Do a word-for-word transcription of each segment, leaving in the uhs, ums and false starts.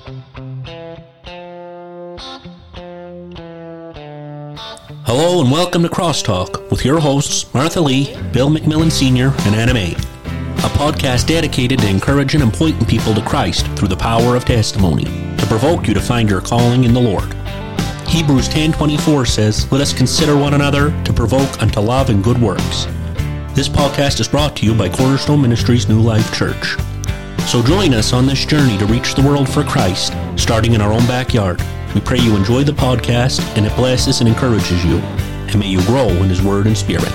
Hello and welcome to Crosstalk with your hosts Martha Lee, Bill McMillan Senior, and Anna May. A podcast dedicated to encouraging and pointing people to Christ through the power of testimony, to provoke you to find your calling in the Lord. Hebrews ten twenty-four says, "Let us consider one another to provoke unto love and good works." This podcast is brought to you by Cornerstone Ministries New Life Church. So join us on this journey to reach the world for Christ, starting in our own backyard. We pray you enjoy the podcast and it blesses and encourages you. And may you grow in His Word and Spirit.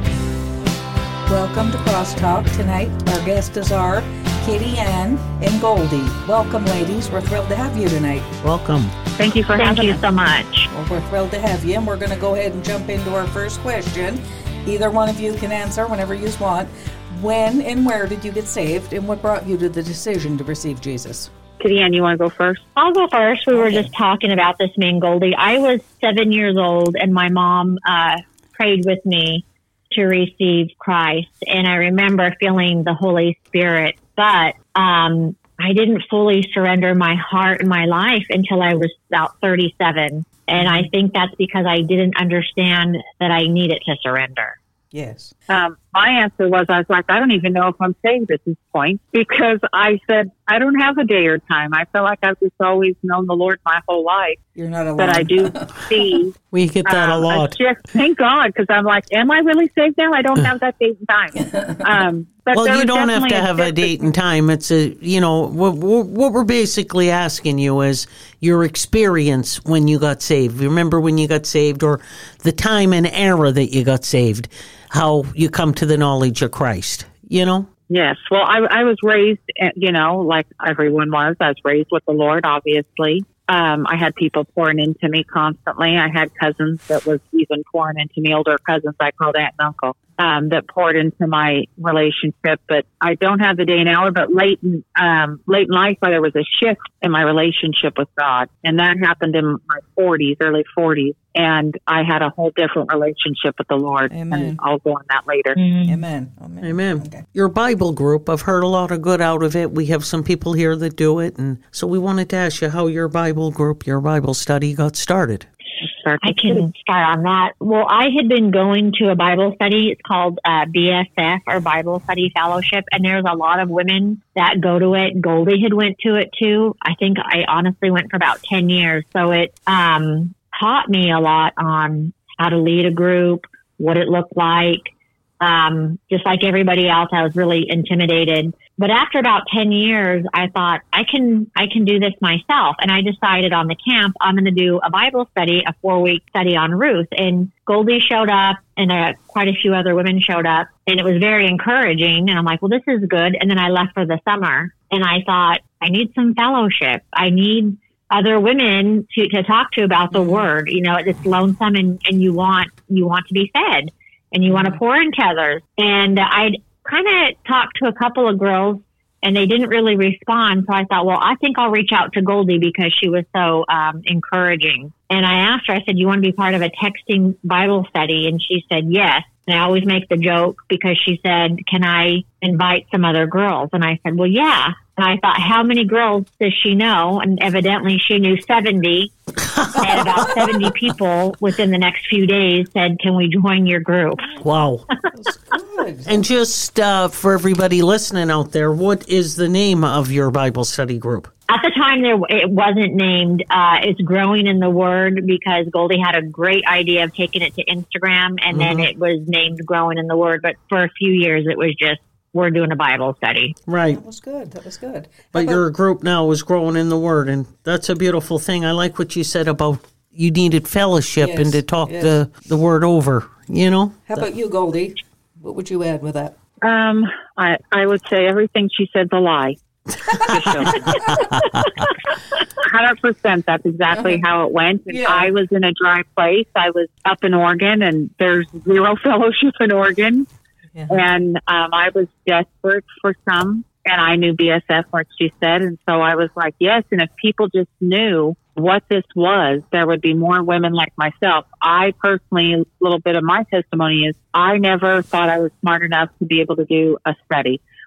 Welcome to Crosstalk. Tonight our guests are Kitty Ann and Goldie. Welcome, ladies. We're thrilled to have you tonight. Welcome. Thank you for Thank having you us. so much. Well, we're thrilled to have you, and we're going to go ahead and jump into our first question. Either one of you can answer whenever you want. When and where did you get saved, and what brought you to the decision to receive Jesus? Kitty Ann, you want to go first? I'll go first. We Okay. were just talking about this, me and Goldie. I was seven years old, and my mom uh, prayed with me to receive Christ. And I remember feeling the Holy Spirit, but um, I didn't fully surrender my heart and my life until I was about thirty-seven. And I think that's because I didn't understand that I needed to surrender. Yes. Um, my answer was, I was like, I don't even know if I'm saved at this point, because I said, I don't have a day or time. I feel like I've just always known the Lord my whole life. You're not alone. But I do see. We get that um, a lot. Just, thank God, because I'm like, am I really saved now? I don't have that date and time. Um, but there Well, you was don't have definitely to have a shift. date and time. It's a, you know, what, what we're basically asking you is your experience when you got saved. Remember when you got saved, or the time and era that you got saved, how you come to the knowledge of Christ, you know? Yes. Well, I, I was raised, uh, you know, like everyone was. I was raised with the Lord, obviously. Um, I had people pouring into me constantly. I had cousins that was even pouring into me, older cousins I called aunt and uncle, um, that poured into my relationship. But I don't have the day and hour, but late in, um, late in life, there was a shift in my relationship with God. And that happened in my forties, early forties. And I had a whole different relationship with the Lord. Amen. And I'll go on that later. Amen. Amen. Amen. Okay. Your Bible group, I've heard a lot of good out of it. We have some people here that do it. And so we wanted to ask you how your Bible group, your Bible study got started. Start I with can Kitty. start on that. Well, I had been going to a Bible study. It's called uh, B S F, or Bible Study Fellowship, and there's a lot of women that go to it. Goldie had went to it too. I think I honestly went for about ten years. So it um, taught me a lot on how to lead a group, what it looked like. Um, just like everybody else, I was really intimidated. But after about ten years, I thought I can, I can do this myself. And I decided on the camp, I'm going to do a Bible study, a four week study on Ruth. And Goldie showed up, and uh, quite a few other women showed up, and it was very encouraging. And I'm like, well, this is good. And then I left for the summer, and I thought, I need some fellowship. I need other women to, to talk to about the word. You know, it's lonesome, and, and you want, you want to be fed, and you want to pour into others. And I'd kind of talked to a couple of girls, and they didn't really respond. So I thought, well, I think I'll reach out to Goldie because she was so um, encouraging. And I asked her, I said, you want to be part of a texting Bible study? And she said, yes. And I always make the joke because she said, can I invite some other girls? And I said, well, yeah. And I thought, how many girls does she know? And evidently she knew seventy. And about seventy people within the next few days said, can we join your group? Wow. That's good. And just uh, for everybody listening out there, what is the name of your Bible study group? At the time, there it wasn't named. Uh, it's Growing in the Word, because Goldie had a great idea of taking it to Instagram, and then it was named Growing in the Word. But for a few years, it was just, we're doing a Bible study. Right. That was good. That was good. But How your about- group now is growing in the Word, and that's a beautiful thing. I like what you said about you needed fellowship Yes, and to talk yes. the, the Word over, you know? How about you, Goldie? What would you add with that? Um, I, I would say everything she said's a lie. Hundred percent. That's exactly how it went. And Yeah. I was in a dry place. I was up in Oregon, and there's zero fellowship in Oregon. Yeah. And um, I was desperate for some, and I knew B S F, like she said, and so I was like, yes. And if people just knew what this was, there would be more women like myself. I personally, a little bit of my testimony is I never thought I was smart enough to be able to do a study.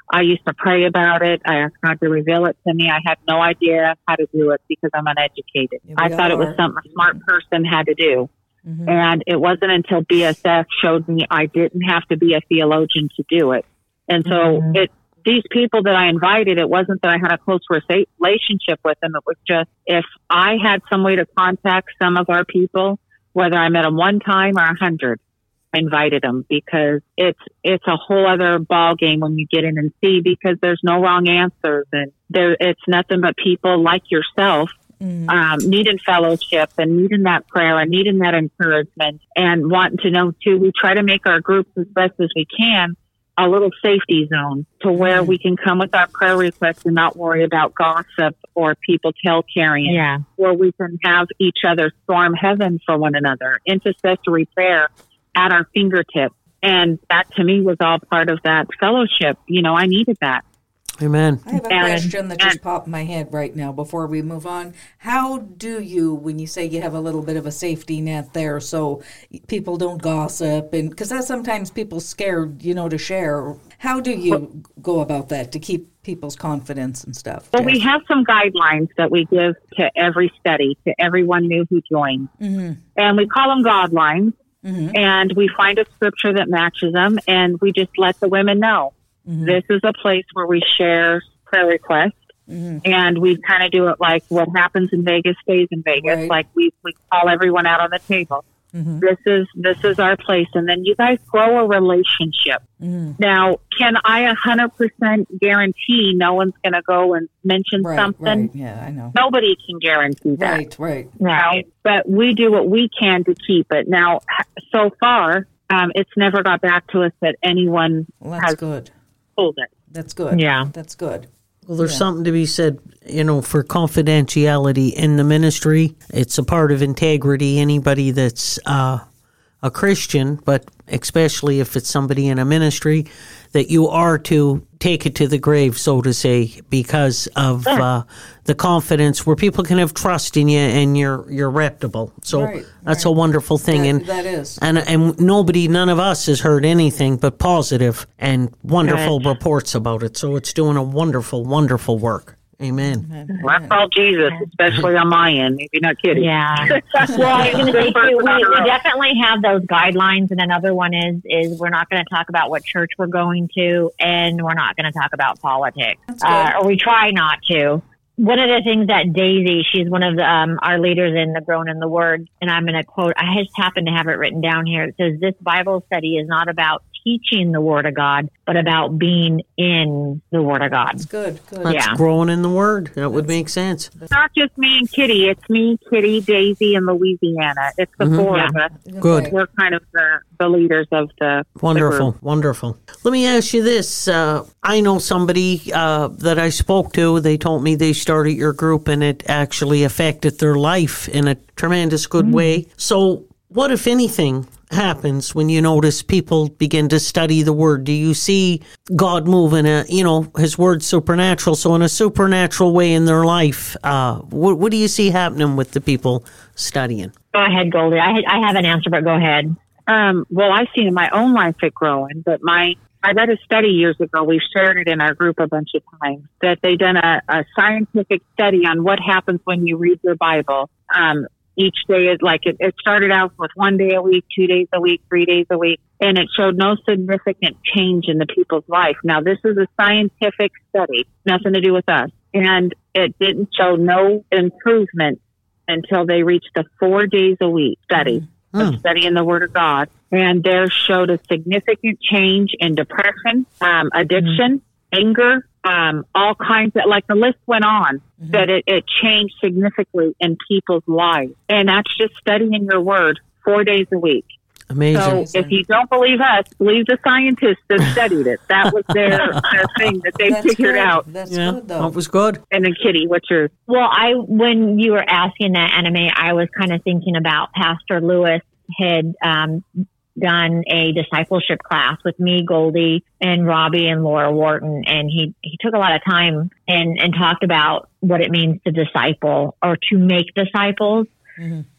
I used to pray about it. I asked God to reveal it to me. I had no idea how to do it because I'm uneducated. Yeah, I thought are. it was something a smart person had to do. Mm-hmm. And it wasn't until B S F showed me I didn't have to be a theologian to do it. And so Mm-hmm. it, these people that I invited, it wasn't that I had a close relationship with them. It was just if I had some way to contact some of our people, whether I met them one time or a hundred, I invited them because it's it's a whole other ball game when you get in and see, because there's no wrong answers, and there it's nothing but people like yourself Mm-hmm. um, needing fellowship and needing that prayer and needing that encouragement and wanting to know too. We try to make our groups as best as we can a little safety zone to where Mm-hmm. we can come with our prayer requests and not worry about gossip or people tell carrying. Yeah. Where we can have each other storm heaven for one another, intercessory prayer at our fingertips. And that to me was all part of that fellowship. You know, I needed that. Amen. I have a And- question that just and- popped in my head right now before we move on. How do you, when you say you have a little bit of a safety net there so people don't gossip, and because that's sometimes people scared, you know, to share. How do you go about that to keep people's confidence and stuff? Well, Jess? we have some guidelines that we give to every study, to everyone new who joins. Mm-hmm. And we call them guidelines. Mm-hmm. And we find a scripture that matches them, and we just let the women know. Mm-hmm. This is a place where we share prayer requests, Mm-hmm. and we kind of do it like what happens in Vegas stays in Vegas. Right. Like we, we call everyone out on the table. Mm-hmm. This is this is our place, and then you guys grow a relationship. Mm-hmm. Now, can I a hundred percent guarantee no one's going to go and mention Right, something? right. Yeah, I know. Nobody can guarantee that. Right, right. Right. But we do what we can to keep it. Now, so far, um, it's never got back to us that anyone Well, that's has good. pulled it. That's good. Yeah. That's good. Well, there's Yeah. something to be said, you know, for confidentiality in the ministry. It's a part of integrity. Anybody that's uh, a Christian, but especially if it's somebody in a ministry, that you are to take it to the grave, so to say, because of uh, the confidence where people can have trust in you and you're you're reputable. So Right, that's right. a wonderful thing. That- and that is. And and nobody, none of us has heard anything but positive and wonderful Right. reports about it. So it's doing a wonderful, wonderful work. Amen. Well, that's all Jesus, especially on my end. Maybe not kidding. Yeah. Well, I was going to say too, we, we definitely have those guidelines, and another one is is we're not going to talk about what church we're going to, and we're not going to talk about politics, That's good. uh, or we try not to. One of the things that Daisy, she's one of the, um, our leaders in the Grown in the Word, and I'm going to quote, I just happen to have it written down here. It says, this Bible study is not about teaching the Word of God, but about being in the Word of God. That's good. Good. That's Yeah. growing in the Word. That would make sense. It's not just me and Kitty. It's me, Kitty, Daisy, and Louisiana. It's the Mhm. four Yeah. of us. Good. Okay. We're kind of the, the leaders of the Wonderful, the group. wonderful. Let me ask you this. Uh, I know somebody uh, that I spoke to. They told me they started your group and it actually affected their life in a tremendous good way. So what, if anything, happens when you notice people begin to study the Word? Do you see God move in a, you know, His Word's supernatural, so in a supernatural way in their life, uh, what, what do you see happening with the people studying? Go ahead, Goldie. I, I have an answer, but go ahead. Um, well, I've seen in my own life it growing, but my I read a study years ago. We've shared it in our group a bunch of times that they done a, a scientific study on what happens when you read your Bible. Um, each day is like it, it started out with one day a week, two days a week, three days a week, and it showed no significant change in the people's life. Now, this is a scientific study, nothing to do with us, and it didn't show no improvement until they reached the four days a week study. Hmm. Of studying the Word of God, and there showed a significant change in depression, um, addiction, anger, um, all kinds of, like the list went on, that it, it changed significantly in people's lives. And that's just studying your Word four days a week. Amazing. So if you don't believe us, believe the scientists that studied it. That was their, their thing that they That's figured good. out. That's yeah, good, though. that was good. And then Kitty, what's yours? Well, I when you were asking that anime, I was kind of thinking about Pastor Lewis had um, done a discipleship class with me, Goldie, and Robbie and Laura Wharton, and he he took a lot of time and and talked about what it means to disciple or to make disciples. Mm-hmm.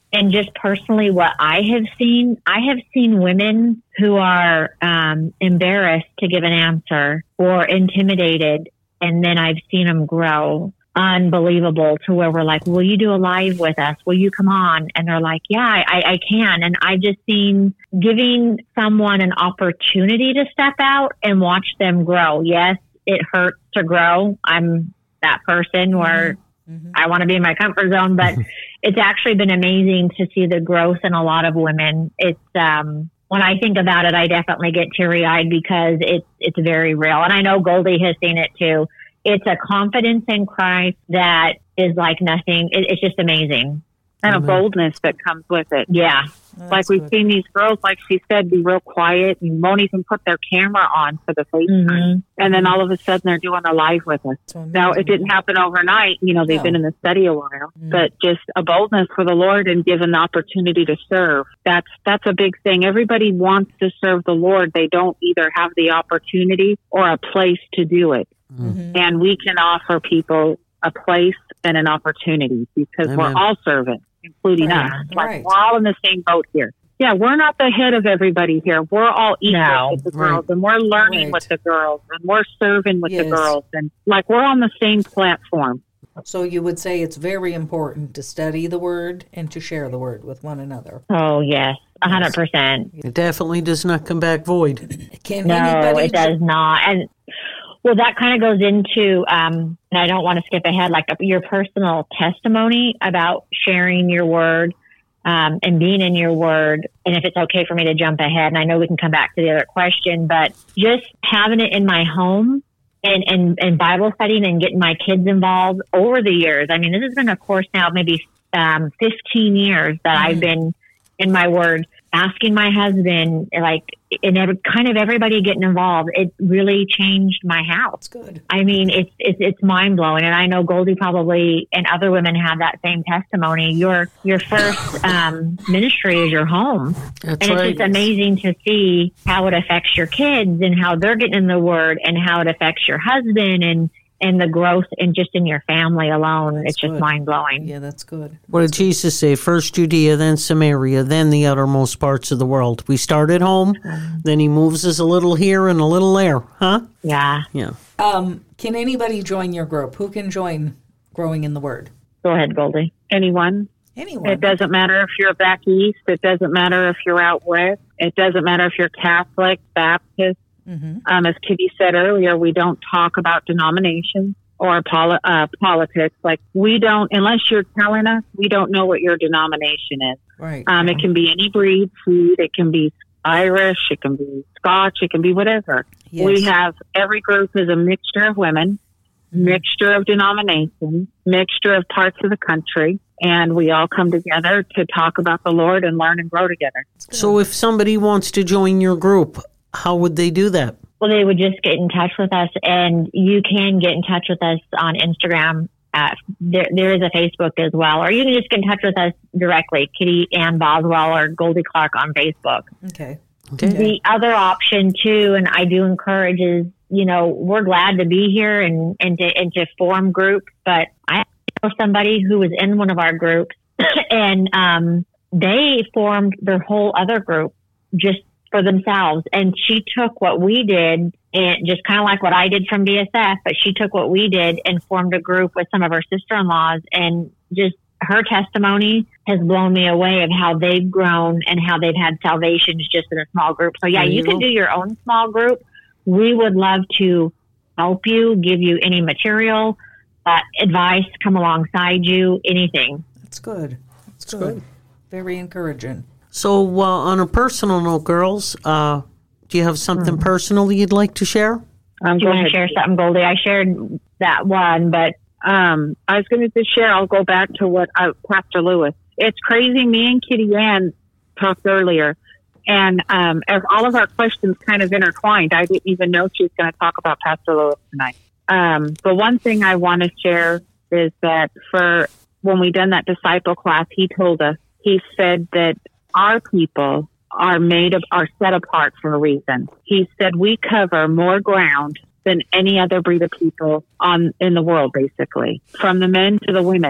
and just personally what I have seen, I have seen women who are um, embarrassed to give an answer or intimidated, and then I've seen them grow unbelievable to where we're like, will you do a live with us? Will you come on? And they're like, yeah, I, I can. And I've just seen giving someone an opportunity to step out and watch them grow. Yes, it hurts to grow. I'm that person where mm-hmm. I want to be in my comfort zone, but it's actually been amazing to see the growth in a lot of women. It's, um, when I think about it, I definitely get teary eyed because it's, it's very real. And I know Goldie has seen it too. It's a confidence in Christ that is like nothing. It, it's just amazing. And a boldness that comes with it. Yeah. That's like we've good. seen these girls, like she said, be real quiet and won't even put their camera on for the FaceTime. Mm-hmm. And then all of a sudden they're doing a live with us. So now, it didn't happen overnight. You know, they've no. been in the study a while, mm-hmm. but just a boldness for the Lord and given the opportunity to serve. That's, that's a big thing. Everybody wants to serve the Lord. They don't either have the opportunity or a place to do it. Mm-hmm. And we can offer people a place and an opportunity because Amen. We're all servants, including right. us. Like right. we're all in the same boat here. Yeah, we're not the head of everybody here. We're all equal no. with the girls, right. and we're learning right. with the girls, and we're serving with yes. the girls, and like we're on the same platform. So you would say it's very important to study the Word and to share the Word with one another. Oh, yes, one hundred percent. It definitely does not come back void. Can no, anybody it does not. And well, that kind of goes into, um, and I don't want to skip ahead, like your personal testimony about sharing your Word um, and being in your Word. And if it's okay for me to jump ahead, and I know we can come back to the other question, but just having it in my home and, and, and Bible studying and getting my kids involved over the years. I mean, this has been a course now, maybe um, fifteen years that mm-hmm. I've been in my Word, asking my husband, like, and every, kind of everybody getting involved. It really changed my house. That's good. I mean, it's it's it's mind blowing, and I know Goldie probably and other women have that same testimony. Your your first um, ministry is your home, That's and right. it's just amazing to see how it affects your kids and how they're getting in the Word, and how it affects your husband and. And the growth in just in your family alone, that's it's just good. Mind blowing. Yeah, that's good. What did Jesus say? First Judea, then Samaria, then the uttermost parts of the world. We start at home, mm-hmm. then he moves us a little here and a little there, huh? Yeah. Yeah. Um, can anybody join your group? Who can join Growing in the Word? Go ahead, Goldie. Anyone. Anyone. It doesn't matter if you're back east. It doesn't matter if you're out west. It doesn't matter if you're Catholic, Baptist. Mm-hmm. Um, as Kitty said earlier, we don't talk about denominations or poli- uh, politics. Like we don't, unless you're telling us, we don't know what your denomination is. Right. Um, it can be any breed, food. It can be Irish. It can be Scotch. It can be whatever. Yes. We have every group is a mixture of women, mm-hmm. mixture of denominations, mixture of parts of the country. And we all come together to talk about the Lord and learn and grow together. So if somebody wants to join your group, how would they do that? Well, they would just get in touch with us, and you can get in touch with us on Instagram. Uh, there, there is a Facebook as well, or you can just get in touch with us directly, Kitty Ann Boswell or Goldie Clark on Facebook. Okay. Okay. The other option too, and I do encourage is, you know, we're glad to be here and, and, to, and to form groups, but I know somebody who was in one of our groups and um, they formed their whole other group just for themselves. And she took what we did and just kind of like what I did from B S F, but she took what we did and formed a group with some of her sister-in-laws, and just her testimony has blown me away of how they've grown and how they've had salvations just in a small group. So yeah, you can do your own small group. We would love to help you, give you any material, uh, advice, come alongside you, anything. That's good. That's, That's good. good. Very encouraging. So, uh, on a personal note, girls, uh, do you have something mm-hmm. personal you'd like to share? Um, do you want to share something, Goldie? I shared that one, but um, I was going to just share. I'll go back to what uh, Pastor Lewis. It's crazy. Me and Kitty Ann talked earlier, and um, as all of our questions kind of intertwined. I didn't even know she was going to talk about Pastor Lewis tonight. Um, the one thing I want to share is that for when we done that disciple class, he told us, he said that our people are made of, are set apart for a reason. He said we cover more ground than any other breed of people on in the world, basically, from the men to the women.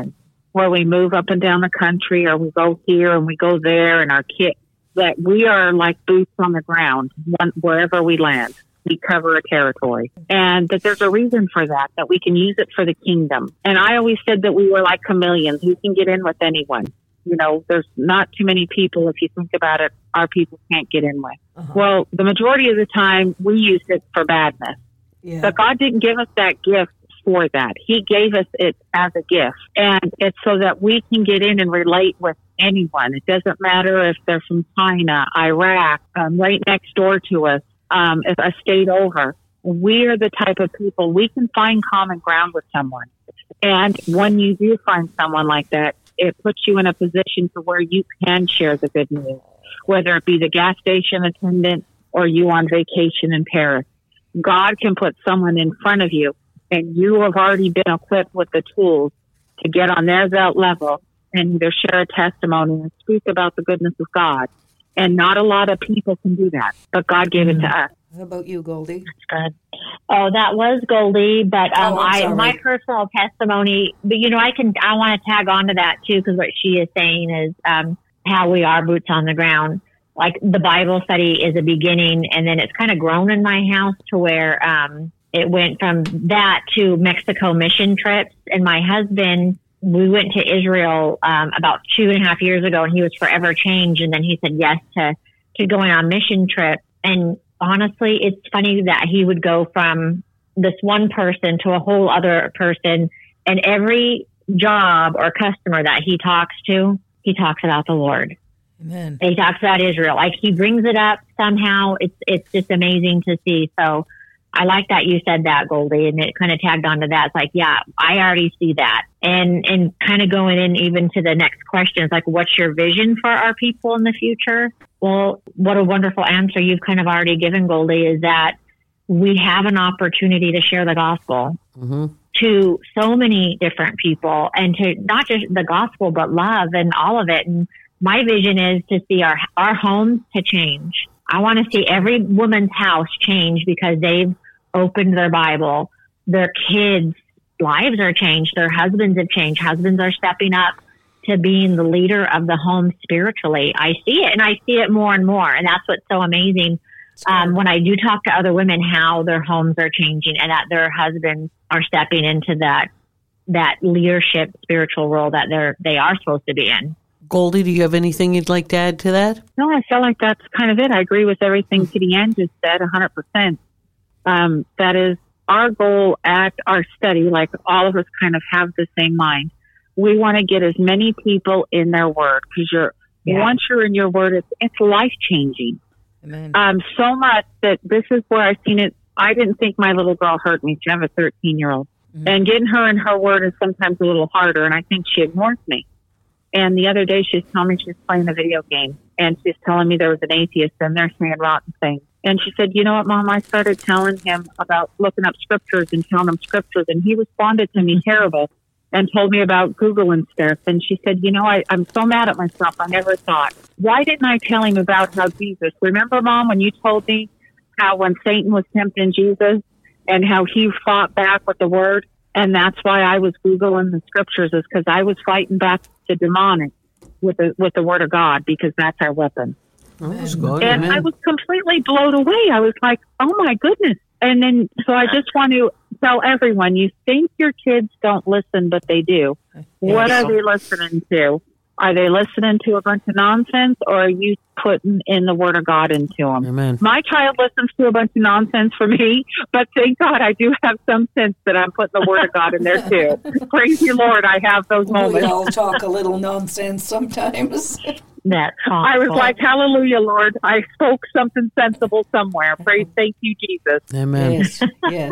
where we move up and down the country, or we go here and we go there, and our kids, that we are like boots on the ground one, wherever we land. We cover a territory, and that there's a reason for that, that we can use it for the kingdom. And I always said that we were like chameleons. We can get in with anyone. You know, there's not too many people, if you think about it, our people can't get in with. Uh-huh. Well, the majority of the time we use it for badness. Yeah. But God didn't give us that gift for that. He gave us it as a gift. And it's so that we can get in and relate with anyone. It doesn't matter if they're from China, Iraq, um, right next door to us, um, if a state over. We're the type of people, we can find common ground with someone. And when you do find someone like that, it puts you in a position to where you can share the good news, whether it be the gas station attendant or you on vacation in Paris. God can put someone in front of you, and you have already been equipped with the tools to get on their level and either share a testimony and speak about the goodness of God. And not a lot of people can do that, but God gave it to us. How about you, Goldie? That's good. Oh, that was Goldie, but um, oh, I my personal testimony. But you know, I can I want to tag on to that too, because what she is saying is um, how we are boots on the ground. Like the Bible study is a beginning, and then it's kind of grown in my house to where um, it went from that to Mexico mission trips. And my husband, we went to Israel um, about two and a half years ago, and he was forever changed. And then he said yes to to going on mission trips. And honestly, it's funny that he would go from this one person to a whole other person, and every job or customer that he talks to, he talks about the Lord. Amen. He talks about Israel. Like he brings it up somehow. It's it's just amazing to see. So I like that you said that, Goldie, and it kind of tagged onto that. It's like, yeah, I already see that. And and kind of going in even to the next question, it's like, what's your vision for our people in the future? Well, what a wonderful answer you've kind of already given, Goldie, is that we have an opportunity to share the gospel mm-hmm. to so many different people, and to not just the gospel, but love and all of it. And my vision is to see our our homes to change. I want to see every woman's house change because they've opened their Bible. Their kids' lives are changed. Their husbands have changed. Husbands are stepping up to being the leader of the home spiritually. I see it, and I see it more and more. And that's what's so amazing um, when I do talk to other women, how their homes are changing and that their husbands are stepping into that that leadership spiritual role that they're they are supposed to be in. Goldie, do you have anything you'd like to add to that? No, I feel like that's kind of it. I agree with everything Kitty Ann just said, one hundred percent. Um, that is our goal at our study, like all of us kind of have the same mind. We want to get as many people in their word, because you're yeah. once you're in your word, it's, it's life-changing. Amen. Um, so much that this is where I've seen it. I didn't think my little girl hurt me. She have a thirteen-year-old. Mm-hmm. And getting her in her word is sometimes a little harder, and I think she ignores me. And the other day, she's telling me she's playing a video game, and she's telling me there was an atheist in there saying rotten things. And she said, you know what, Mom, I started telling him about looking up scriptures and telling him scriptures, and he responded to me terrible and told me about Google and stuff. And she said, you know, I, I'm so mad at myself. I never thought, why didn't I tell him about how Jesus, remember, Mom, when you told me how when Satan was tempting Jesus and how he fought back with the word? And that's why I was Googling the scriptures, is because I was fighting back the demonic with the with the word of God, because that's our weapon. Oh, that's good. And Amen. I was completely blown away. I was like, oh my goodness. And then, so I just want to tell everyone, you think your kids don't listen, but they do. What are they listening to? Are they listening to a bunch of nonsense, or are you putting in the word of God into them? Amen. My child listens to a bunch of nonsense for me, but thank God I do have some sense that I'm putting the word of God in there too. Praise you, Lord, I have those moments. We all talk a little nonsense sometimes. That's awful. I was like, hallelujah, Lord. I spoke something sensible somewhere. Praise, thank you, Jesus. Amen. Yes,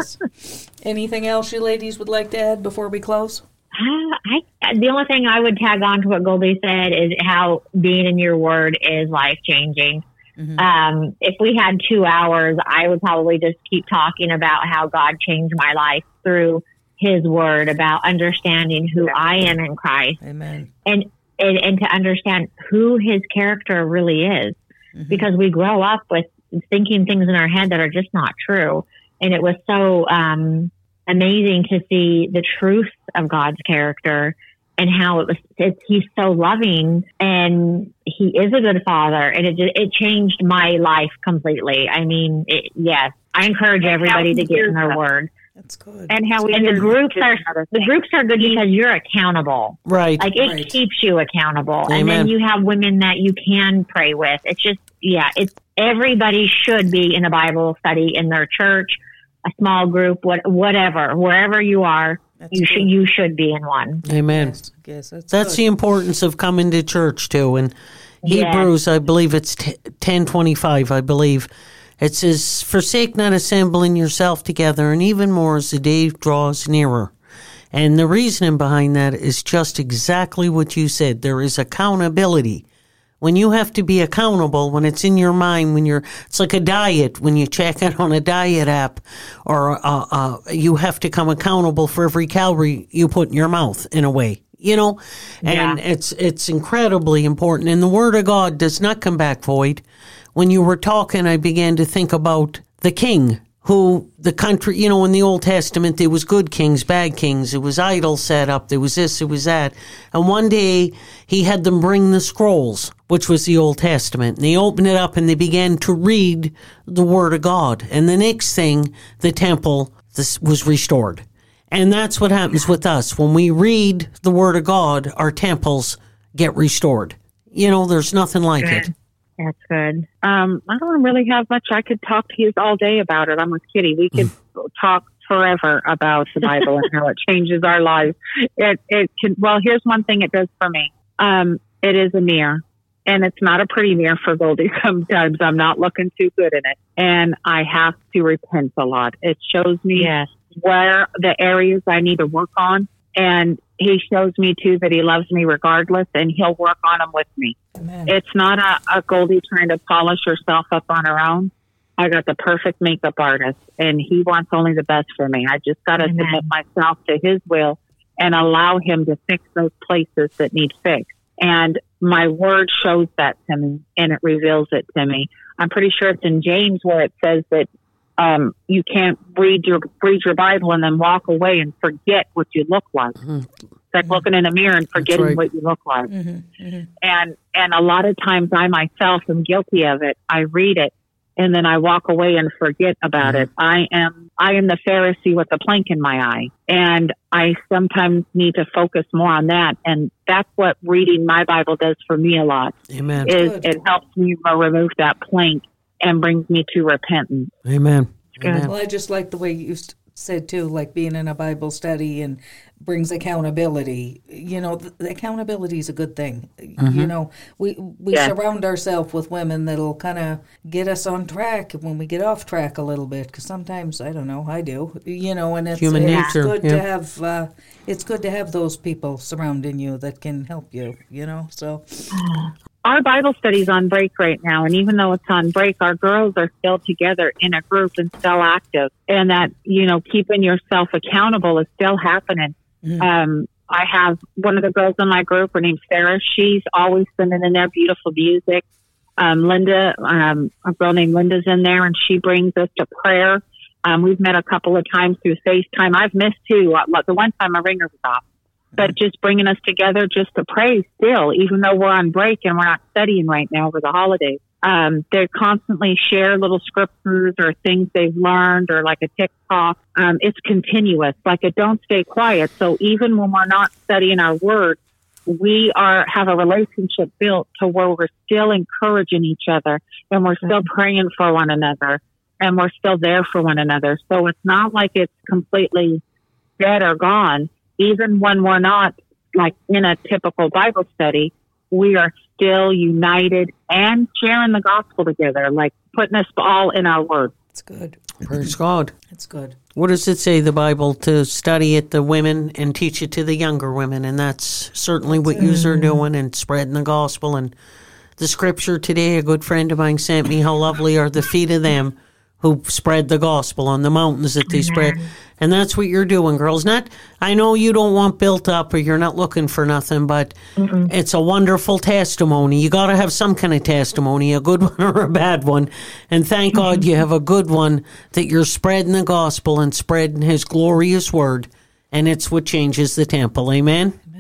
yes. Anything else you ladies would like to add before we close? Uh, I, the only thing I would tag on to what Goldie said is how being in your word is life-changing. Mm-hmm. Um, if we had two hours, I would probably just keep talking about how God changed my life through his word, about understanding who I am in Christ. Amen. And, and, and to understand who his character really is. Mm-hmm. Because we grow up with thinking things in our head that are just not true. And it was so... Um, amazing to see the truth of God's character and how it was, it's, he's so loving and he is a good father. And it just, it changed my life completely. I mean, it, yes, I encourage everybody to get in their word. That's good. And how we and the groups are the groups are good because you're accountable. Right. Like it Right. keeps you accountable. Amen. And then you have women that you can pray with. It's just yeah, it's everybody should be in a Bible study in their church, a small group, what whatever, wherever you are, That's you good. should you should be in one. Amen. Yes, yes, that's That's good. the importance of coming to church too. And Yes. Hebrews, I believe it's ten twenty-five, I believe. It says, forsake not assembling yourself together, and even more as the day draws nearer. And the reasoning behind that is just exactly what you said. There is accountability. When you have to be accountable, when it's in your mind, when you're, it's like a diet, when you check it on a diet app, or uh, uh, you have to come accountable for every calorie you put in your mouth, in a way. You know, and Yeah. it's it's incredibly important. And the Word of God does not come back void. When you were talking, I began to think about the king, who the country, you know, in the Old Testament, there was good kings, bad kings. It was idols set up. There was this, it was that. And one day he had them bring the scrolls, which was the Old Testament. And they opened it up and they began to read the Word of God. And the next thing, the temple this was restored. And that's what happens with us. When we read the Word of God, our temples get restored. You know, there's nothing like it. That's good. Um, I don't really have much. I could talk to you all day about it. I'm with Kitty. We could talk forever about the Bible and how it changes our lives. It, it can, well, here's one thing it does for me. Um, it is a mirror, and it's not a pretty mirror for Goldie. Sometimes I'm not looking too good in it, and I have to repent a lot. It shows me Yes. where the areas I need to work on, and he shows me too that he loves me regardless, and he'll work on them with me. Amen. It's not a, a Goldie trying to polish herself up on her own. I got the perfect makeup artist, and he wants only the best for me. I just got to Amen. submit myself to his will and allow him to fix those places that need fixed. And my word shows that to me, and it reveals it to me. I'm pretty sure it's in James where it says that um, you can't read your read your Bible and then walk away and forget what you look like. Mm-hmm. It's like looking in a mirror and forgetting right. what you look like. Mm-hmm, mm-hmm. And and a lot of times I myself am guilty of it. I read it and then I walk away and forget about Mm-hmm. it. I am I am the Pharisee with the plank in my eye, and I sometimes need to focus more on that. And that's what reading my Bible does for me a lot. Amen. Is Good. it helps me remove that plank and brings me to repentance. Amen. Good. Amen. Well, I just like the way you s- said too, like being in a Bible study and brings accountability. You know, the, the accountability is a good thing. Mm-hmm. You know, we we Yeah. surround ourselves with women that'll kind of get us on track when we get off track a little bit. Because sometimes I don't know, I do. You know, and it's, Human it's nature, good yeah. to have. Uh, it's good to have those people surrounding you that can help you. You know, so Our Bible study's on break right now, and even though it's on break, our girls are still together in a group and still active. And that, you know, keeping yourself accountable is still happening. Mhm. Um, I have one of the girls in my group, her name's Sarah. She's always sending in there beautiful music. Um, Linda, um, a girl named Linda's in there, and she brings us to prayer. Um, we've met a couple of times through FaceTime. I've missed two. Uh, The one time my ringer was off. But just bringing us together just to pray still, even though we're on break and we're not studying right now over the holidays. Um, they constantly share little scriptures or things they've learned or like a TikTok. Um, it's continuous, like a don't stay quiet. So even when we're not studying our word, we are have a relationship built to where we're still encouraging each other and we're still praying for one another and we're still there for one another. So it's not like it's completely dead or gone. Even when we're not like in a typical Bible study, we are still united and sharing the gospel together, like putting us all in our word. it's good. Praise God. It's good. What does it say, the Bible, to study it to women and teach it to the younger women? And that's certainly what you are doing and spreading the gospel. And the scripture today, a good friend of mine sent me, how lovely are the feet of them who spread the gospel on the mountains that they spread. And that's what you're doing, girls. Not, I know you don't want built up or you're not looking for nothing, but mm-hmm. it's a wonderful testimony. You got to have some kind of testimony, a good one or a bad one. And thank mm-hmm. God you have a good one, that you're spreading the gospel and spreading his glorious word. And it's what changes the temple. Amen? Amen.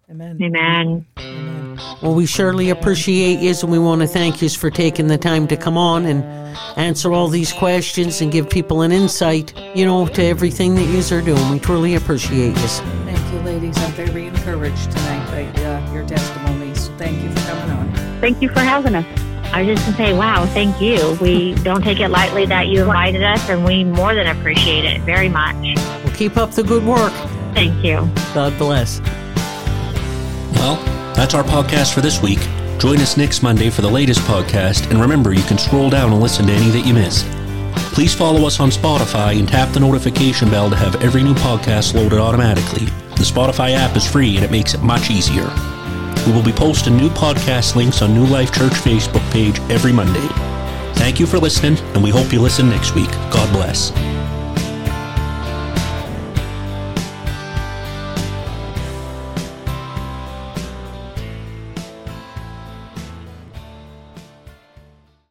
Amen. Amen. Well, we surely appreciate you, and we want to thank you for taking the time to come on and answer all these questions and give people an insight, you know, to everything that you are doing. We truly appreciate you. Thank you, ladies. I'm very encouraged tonight by uh, your testimonies. Thank you for coming on. Thank you for having us. I was just going to say, wow, thank you. We don't take it lightly that you invited us, and we more than appreciate it very much. Well, keep up the good work. Thank you. God bless. Well, that's our podcast for this week. Join us next Monday for the latest podcast, and remember, you can scroll down and listen to any that you missed. Please follow us on Spotify and tap the notification bell to have every new podcast loaded automatically. The Spotify app is free and it makes it much easier. We will be posting new podcast links on New Life Church Facebook page every Monday. Thank you for listening, and we hope you listen next week. God bless.